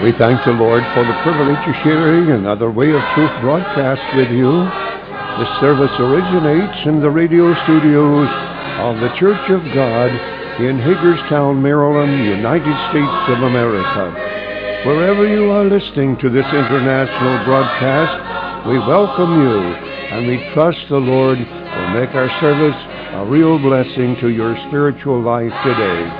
We thank the Lord for the privilege of sharing another Way of Truth broadcast with you. This service originates in the radio studios of the Church of God in Hagerstown, Maryland, United States of America. Wherever you are listening to this international broadcast, we welcome you, and we trust the Lord will make our service a real blessing to your spiritual life today.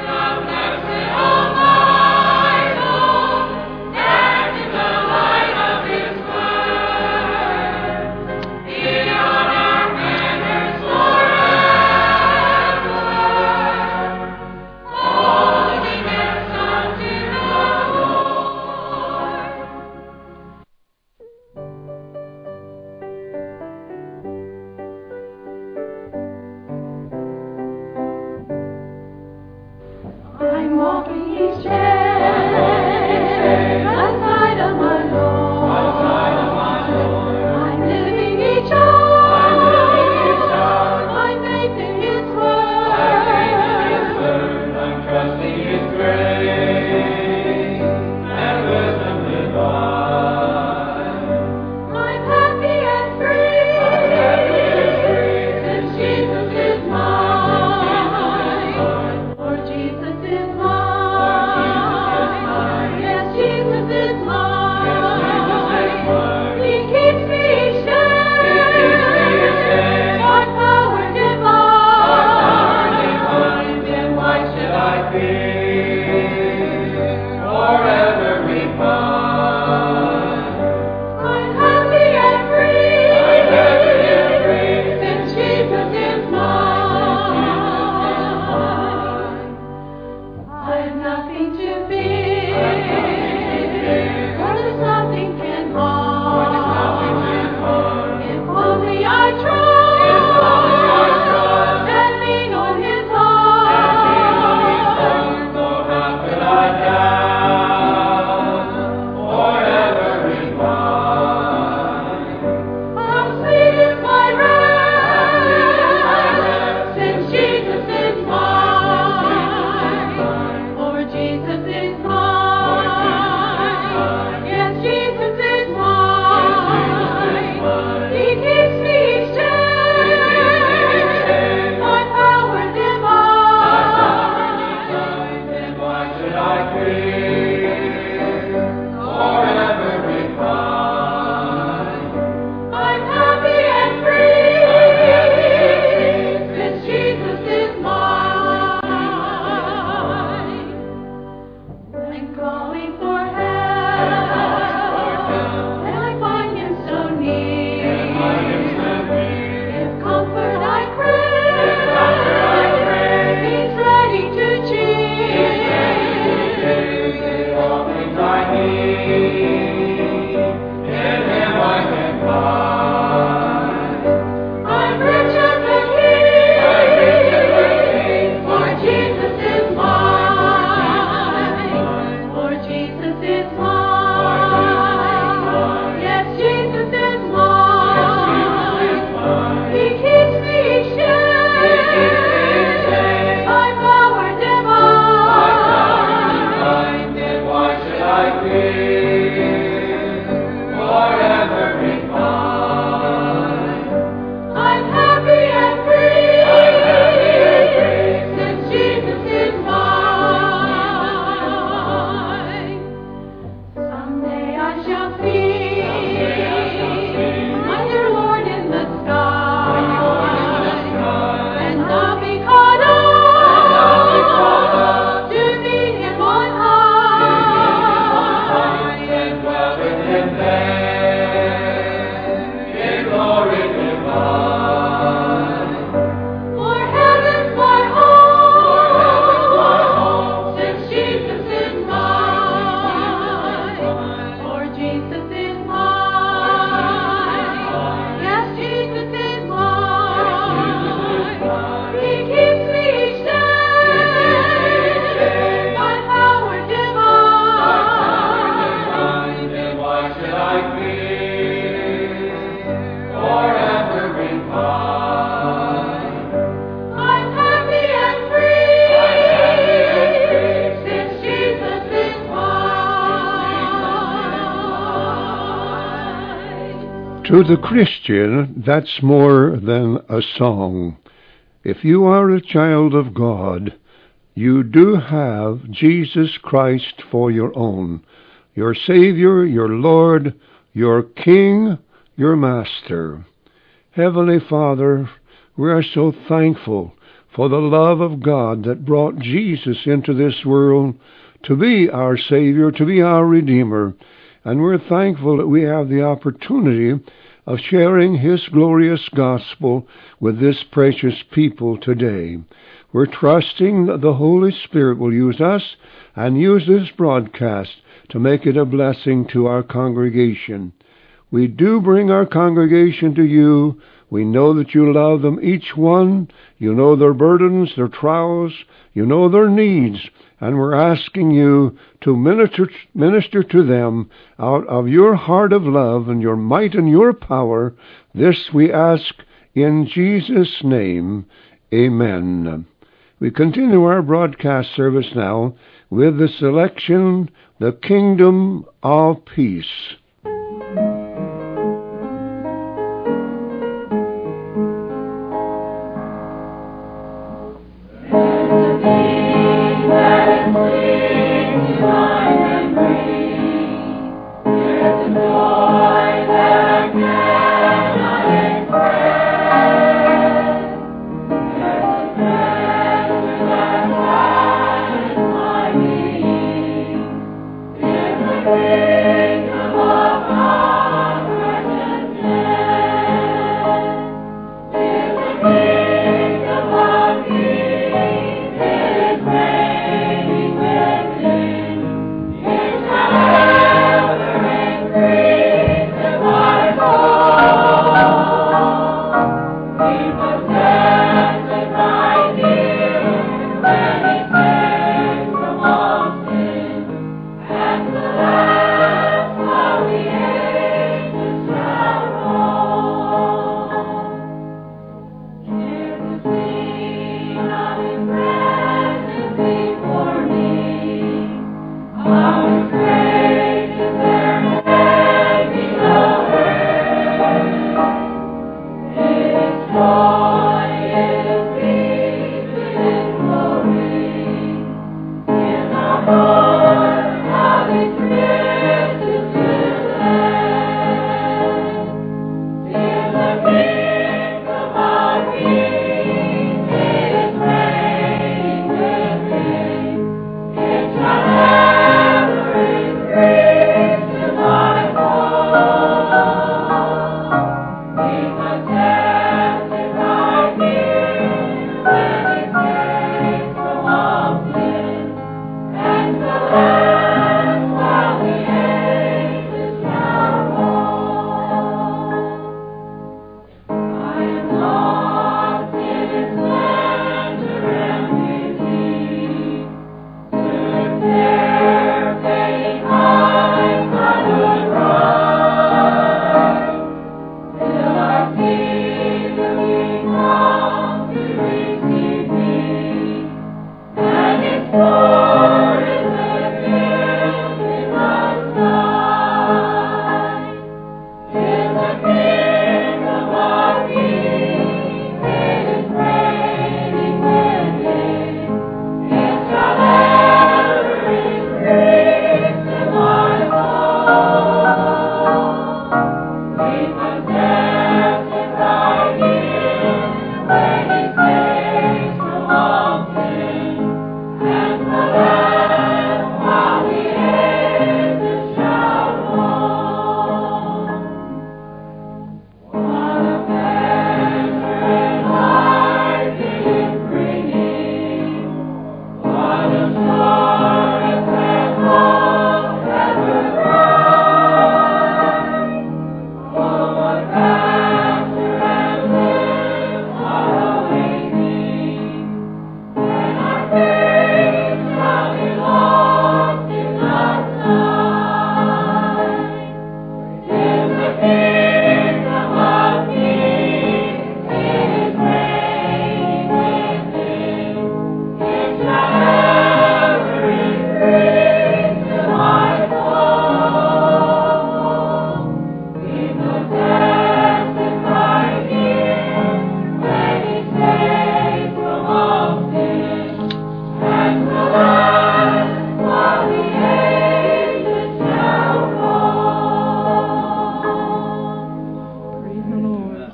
To the Christian, that's more than a song. If you are a child of God, you do have Jesus Christ for your own, your Savior, your Lord, your King, your Master. Heavenly Father, we are so thankful for the love of God that brought Jesus into this world to be our Savior, to be our Redeemer. And we're thankful that we have the opportunity of sharing His glorious gospel with this precious people today. We're trusting that the Holy Spirit will use us and use this broadcast to make it a blessing to our congregation. We do bring our congregation to you. We know that you love them, each one. You know their burdens, their trials. You know their needs. And we're asking you to minister to them out of your heart of love and your might and your power. This we ask in Jesus' name. Amen. We continue our broadcast service now with the selection, The Kingdom of Peace. Come on.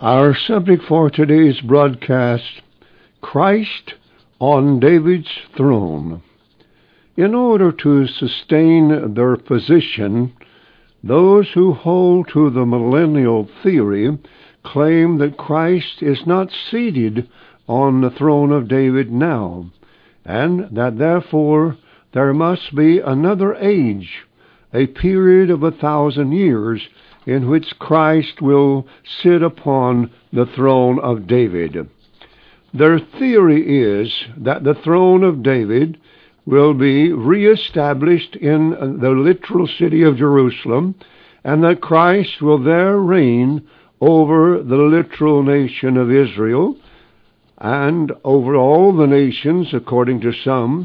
Our subject for today's broadcast, Christ on David's throne. In order to sustain their position, those who hold to the millennial theory claim that Christ is not seated on the throne of David now, and that therefore there must be another age, a period of 1,000 years, in which Christ will sit upon the throne of David. Their theory is that the throne of David will be reestablished in the literal city of Jerusalem, and that Christ will there reign over the literal nation of Israel, and over all the nations, according to some,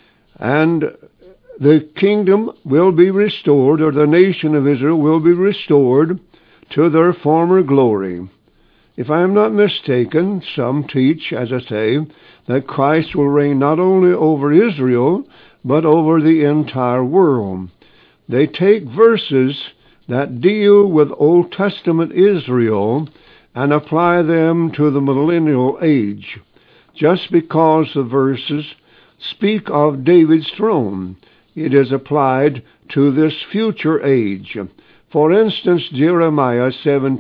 and the kingdom will be restored, or the nation of Israel will be restored to their former glory. If I am not mistaken, some teach, as I say, that Christ will reign not only over Israel, but over the entire world. They take verses that deal with Old Testament Israel and apply them to the millennial age, just because the verses speak of David's throne. It is applied to this future age. For instance, Jeremiah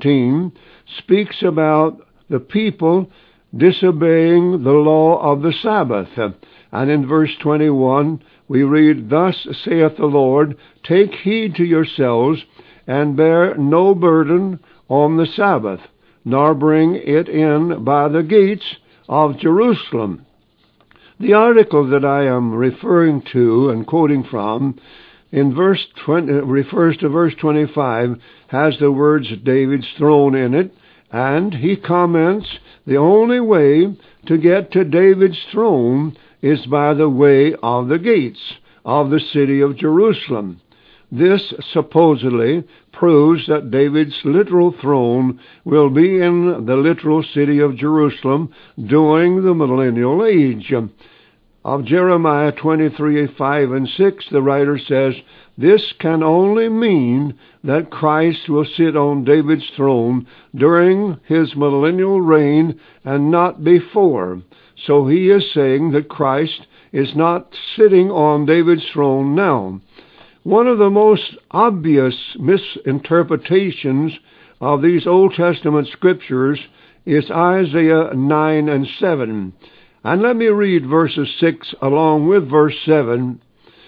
17 speaks about the people disobeying the law of the Sabbath. And in verse 21, we read, "Thus saith the Lord, take heed to yourselves, and bear no burden on the Sabbath, nor bring it in by the gates of Jerusalem." The article that I am referring to and quoting from in verse 20 refers to verse 25, has the words David's throne in it, and he comments, the only way to get to David's throne is by the way of the gates of the city of Jerusalem. This supposedly proves that David's literal throne will be in the literal city of Jerusalem during the millennial age. Of Jeremiah 23, 5 and 6, the writer says, "This can only mean that Christ will sit on David's throne during his millennial reign and not before." So he is saying that Christ is not sitting on David's throne now. One of the most obvious misinterpretations of these Old Testament scriptures is Isaiah 9 and 7. And let me read verses 6 along with verse 7.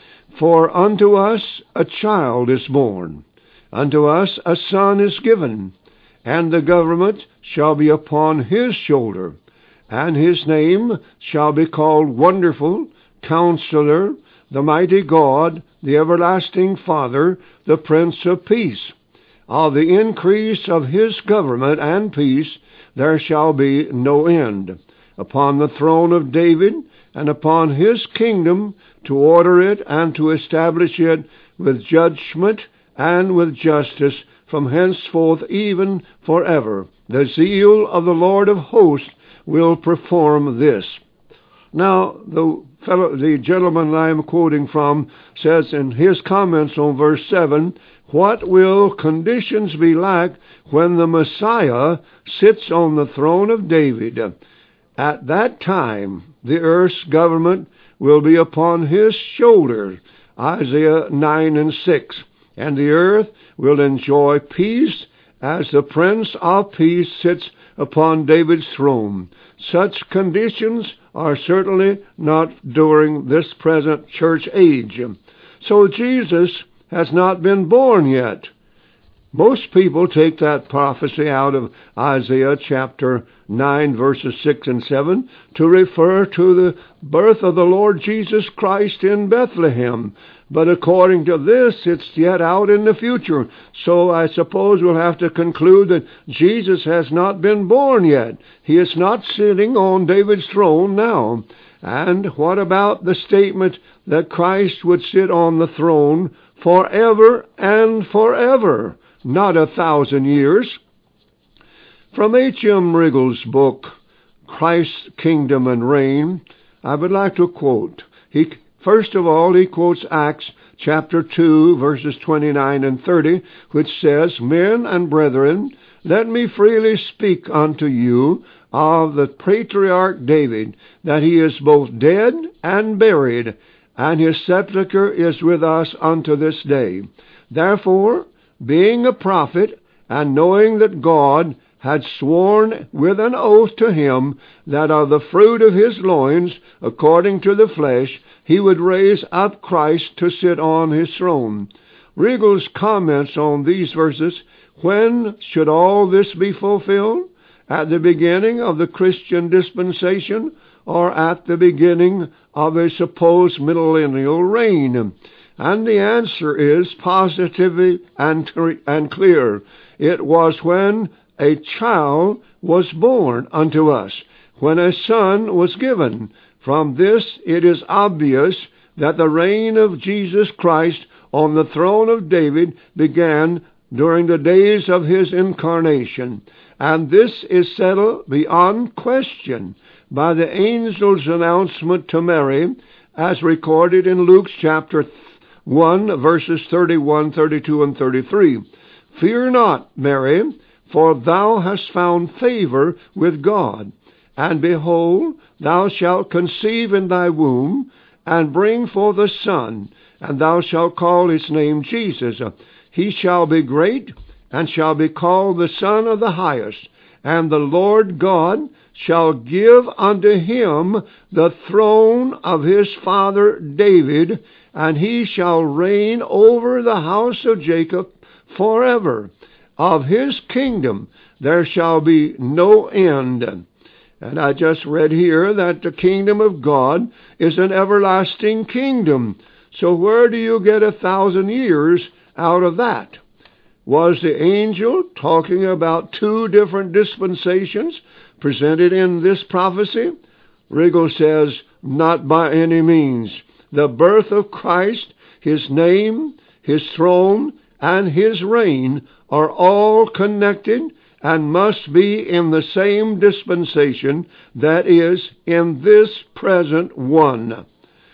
"For unto us a child is born, unto us a son is given, and the government shall be upon his shoulder, and his name shall be called Wonderful, Counselor, the Mighty God, the Everlasting Father, the Prince of Peace. Of the increase of his government and peace there shall be no end, upon the throne of David, and upon his kingdom, to order it and to establish it with judgment and with justice from henceforth even forever. The zeal of the Lord of hosts will perform this." Now, the gentleman I am quoting from says in his comments on verse 7, "What will conditions be like when the Messiah sits on the throne of David? At that time, the earth's government will be upon his shoulders," Isaiah 9 and 6, "and the earth will enjoy peace as the Prince of Peace sits upon David's throne." Such conditions are certainly not during this present church age. So Jesus has not been born yet. Most people take that prophecy out of Isaiah chapter 9, verses 6 and 7, to refer to the birth of the Lord Jesus Christ in Bethlehem. But according to this, it's yet out in the future. So I suppose we'll have to conclude that Jesus has not been born yet. He is not sitting on David's throne now. And what about the statement that Christ would sit on the throne forever and forever? Not 1,000 years. From H.M. Wriggle's book, Christ's Kingdom and Reign, I would like to quote. First of all, he quotes Acts chapter 2, verses 29 and 30, which says, "Men and brethren, let me freely speak unto you of the patriarch David, that he is both dead and buried, and his sepulchre is with us unto this day. Therefore, being a prophet, and knowing that God had sworn with an oath to him that of the fruit of his loins, according to the flesh, he would raise up Christ to sit on his throne. Regal's comments on these verses: when should all this be fulfilled? At the beginning of the Christian dispensation, or at the beginning of a supposed millennial reign? And the answer is positive and clear. It was when a child was born unto us, when a son was given. From this it is obvious that the reign of Jesus Christ on the throne of David began during the days of his incarnation. And this is settled beyond question by the angel's announcement to Mary, as recorded in Luke chapter 1, verses 31, 32, and 33. Fear not, Mary, for thou hast found favor with God. And behold, thou shalt conceive in thy womb, and bring forth a son, and thou shalt call his name Jesus. He shall be great, and shall be called the Son of the Highest. And the Lord God shall give unto him the throne of his father David, and he shall reign over the house of Jacob forever. Of his kingdom there shall be no end. And I just read here that the kingdom of God is an everlasting kingdom. So where do you get 1,000 years out of that? Was the angel talking about two different dispensations presented in this prophecy? Regal says, not by any means. The birth of Christ, his name, his throne, and his reign are all connected and must be in the same dispensation, that is, in this present one.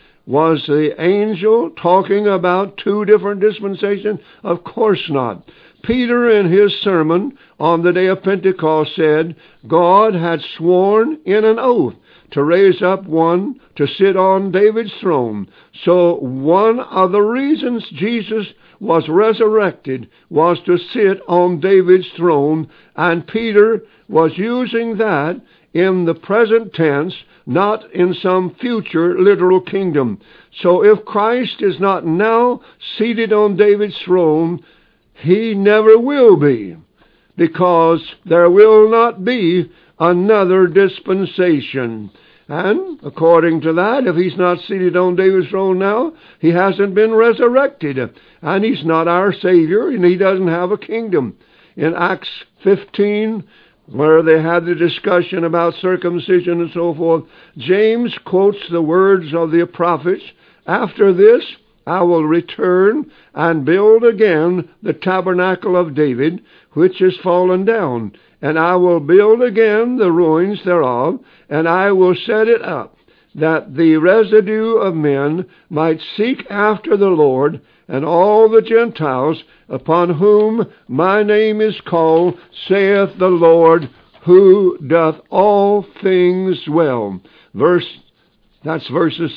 Was the angel talking about two different dispensations? Of course not. Peter, in his sermon on the day of Pentecost, said God had sworn in an oath to raise up one to sit on David's throne. So one of the reasons Jesus was resurrected was to sit on David's throne, and Peter was using that in the present tense, not in some future literal kingdom. So if Christ is not now seated on David's throne, he never will be, because there will not be another dispensation. And according to that, if he's not seated on David's throne now, he hasn't been resurrected, and he's not our Savior, and he doesn't have a kingdom. In Acts 15, where they had the discussion about circumcision and so forth, James quotes the words of the prophets, after this I will return and build again the tabernacle of David, which is fallen down. And I will build again the ruins thereof, and I will set it up, that the residue of men might seek after the Lord, and all the Gentiles upon whom my name is called, saith the Lord, who doth all things well. That's verses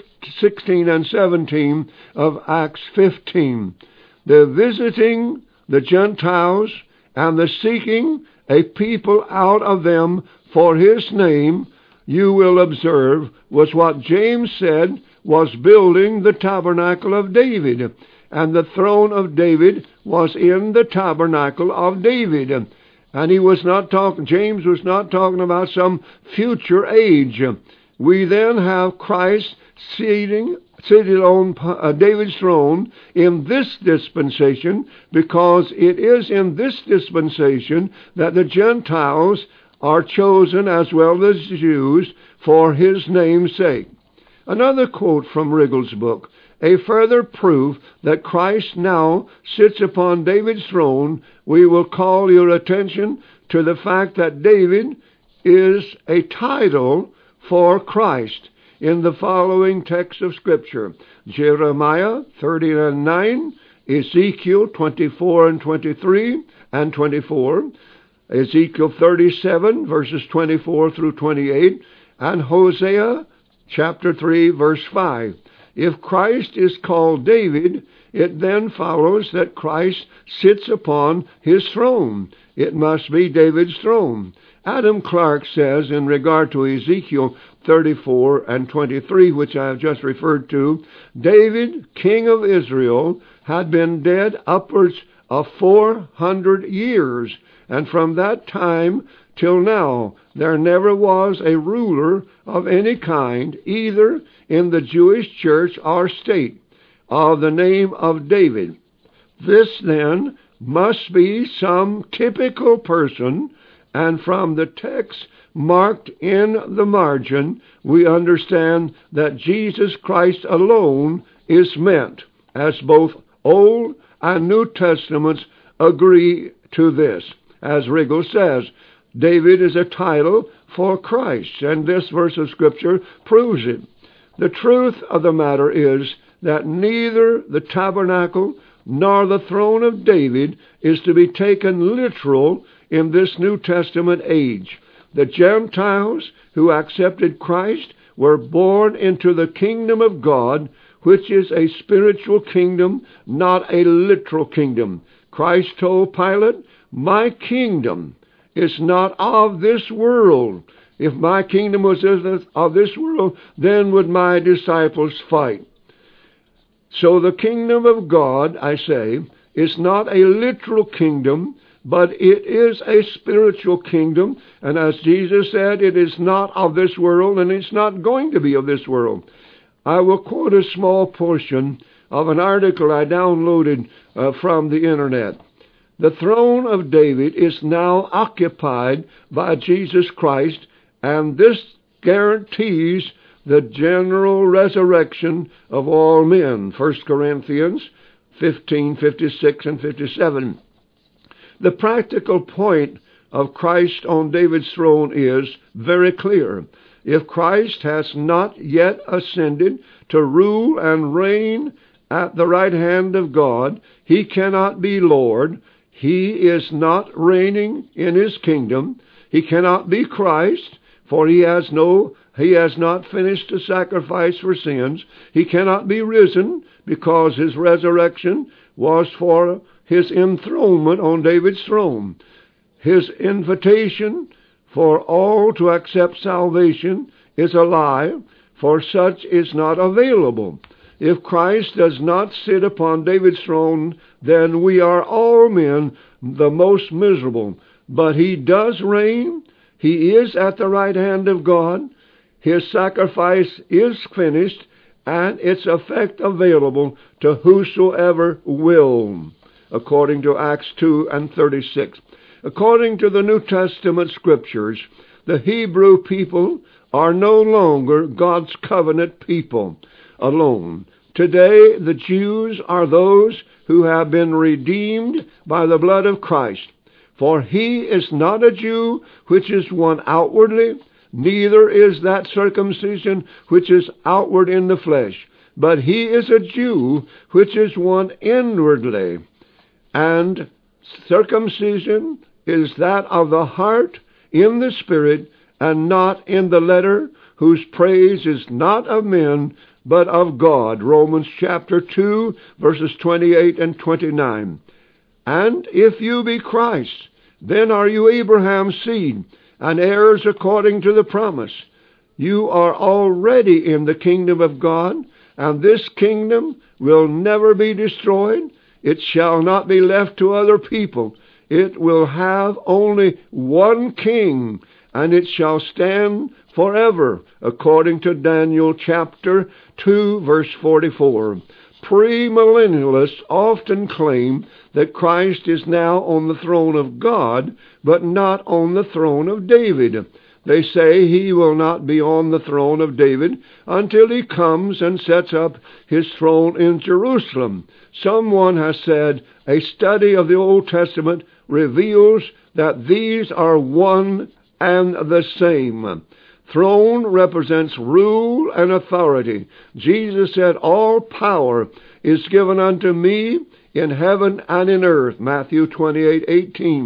16 and 17 of Acts 15. The visiting the Gentiles and the seeking a people out of them for his name, you will observe, was what James said was building the tabernacle of David. And the throne of David was in the tabernacle of David. And James was not talking about some future age. We then have Christ seated on David's throne in this dispensation, because it is in this dispensation that the Gentiles are chosen as well as Jews for his name's sake. Another quote from Riggle's book: a further proof that Christ now sits upon David's throne, we will call your attention to the fact that David is a title for Christ in the following text of Scripture: Jeremiah 30:9, Ezekiel 24 and 23 and 24, Ezekiel 37, verses 24 through 28, and Hosea chapter 3, verse 5. If Christ is called David, it then follows that Christ sits upon his throne. It must be David's throne. Adam Clarke says in regard to Ezekiel 34 and 23, which I have just referred to, David, king of Israel, had been dead upwards of 400 years, and from that time till now there never was a ruler of any kind, either in the Jewish church or state, of the name of David. This then must be some typical person, and from the text marked in the margin, we understand that Jesus Christ alone is meant, as both Old and New Testaments agree to this. As Riggle says, David is a title for Christ, and this verse of Scripture proves it. The truth of the matter is that neither the tabernacle nor the throne of David is to be taken literal in this New Testament age. The Gentiles who accepted Christ were born into the kingdom of God, which is a spiritual kingdom, not a literal kingdom. Christ told Pilate, "My kingdom is not of this world. If my kingdom was of this world, then would my disciples fight." So the kingdom of God, I say, is not a literal kingdom, but it is a spiritual kingdom. And as Jesus said, it is not of this world, and it's not going to be of this world. I will quote a small portion of an article I downloaded from the internet. The throne of David is now occupied by Jesus Christ, and this guarantees the general resurrection of all men. 1 Corinthians 15, 56 and 57. The practical point of Christ on David's throne is very clear. If Christ has not yet ascended to rule and reign at the right hand of God, he cannot be Lord. He is not reigning in his kingdom. He cannot be Christ, for he has not finished the sacrifice for sins. He cannot be risen, because his resurrection was for his enthronement on David's throne. His invitation for all to accept salvation is a lie, for such is not available. If Christ does not sit upon David's throne, then we are all men the most miserable. But he does reign. He is at the right hand of God. His sacrifice is finished, and its effect available to whosoever will, according to Acts 2 and 36. According to the New Testament Scriptures, the Hebrew people are no longer God's covenant people alone. Today, the Jews are those who have been redeemed by the blood of Christ. For he is not a Jew which is one outwardly, neither is that circumcision which is outward in the flesh, but he is a Jew which is one inwardly. And circumcision is that of the heart in the Spirit, and not in the letter, whose praise is not of men, but of God. Romans chapter 2, verses 28 and 29. And if you be Christ, then are you Abraham's seed, and heirs according to the promise. You are already in the kingdom of God, and this kingdom will never be destroyed. It shall not be left to other people. It will have only one king, and it shall stand forever, according to Daniel chapter 2, verse 44. Premillennialists often claim that Christ is now on the throne of God, but not on the throne of David. They say he will not be on the throne of David until he comes and sets up his throne in Jerusalem. Someone has said a study of the Old Testament reveals that these are one and the same. Throne represents rule and authority. Jesus said, "All power is given unto me in heaven and in earth," Matthew 28:18.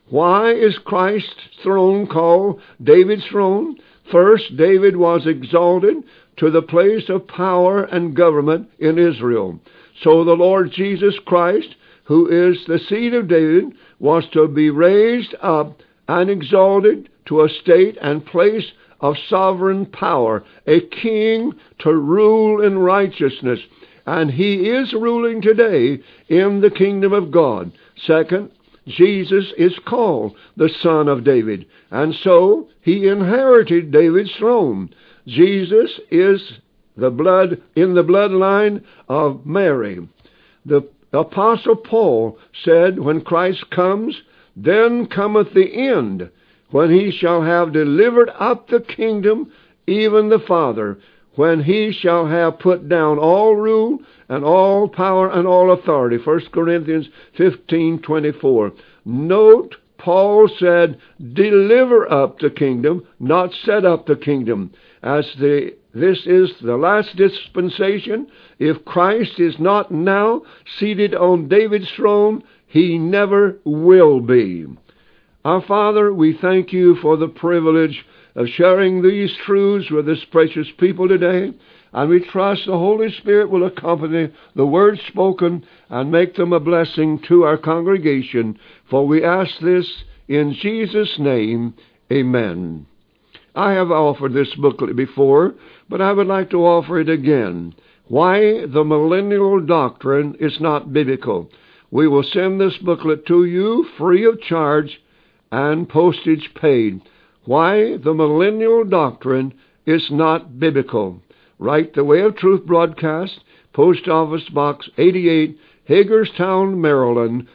Why is Christ's throne called David's throne? First, David was exalted to the place of power and government in Israel. So the Lord Jesus Christ, who is the seed of David, was to be raised up and exalted to a state and place of sovereign power, a king to rule in righteousness. And he is ruling today in the kingdom of God. Second, Jesus is called the Son of David, and so he inherited David's throne. Jesus is in the bloodline of Mary. The Apostle Paul said, when Christ comes, then cometh the end, when he shall have delivered up the kingdom, even the Father, when he shall have put down all rule and all power and all authority. 1 Corinthians 15:24. Note, Paul said, deliver up the kingdom, not set up the kingdom. This is the last dispensation. If Christ is not now seated on David's throne, he never will be. Our Father, we thank you for the privilege of sharing these truths with this precious people today, and we trust the Holy Spirit will accompany the words spoken and make them a blessing to our congregation, for we ask this in Jesus' name. Amen. I have offered this booklet before, but I would like to offer it again. Why the Millennial Doctrine is Not Biblical. We will send this booklet to you free of charge and postage paid. Why the Millennial Doctrine is Not Biblical. Write the Way of Truth broadcast, Post Office Box 88, Hagerstown, Maryland,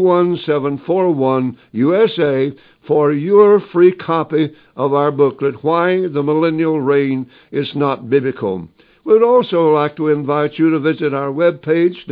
21741, USA, for your free copy of our booklet, Why the Millennial Reign is Not Biblical. We would also like to invite you to visit our webpage,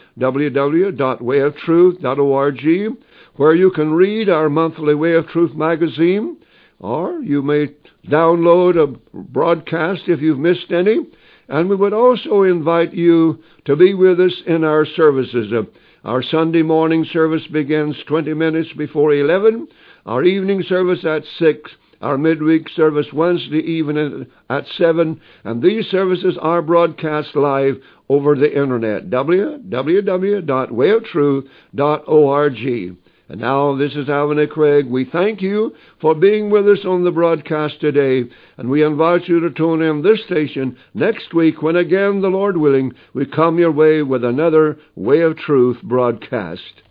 www.wayoftruth.org, where you can read our monthly Way of Truth magazine, or you may download a broadcast if you've missed any. And we would also invite you to be with us in our services. Our Sunday morning service begins 20 minutes before 11, our evening service at 6, our midweek service Wednesday evening at 7, and these services are broadcast live over the internet, www.wayoftruth.org. And now, this is Alvin Craig. We thank you for being with us on the broadcast today, and we invite you to tune in this station next week when again, the Lord willing, we come your way with another Way of Truth broadcast.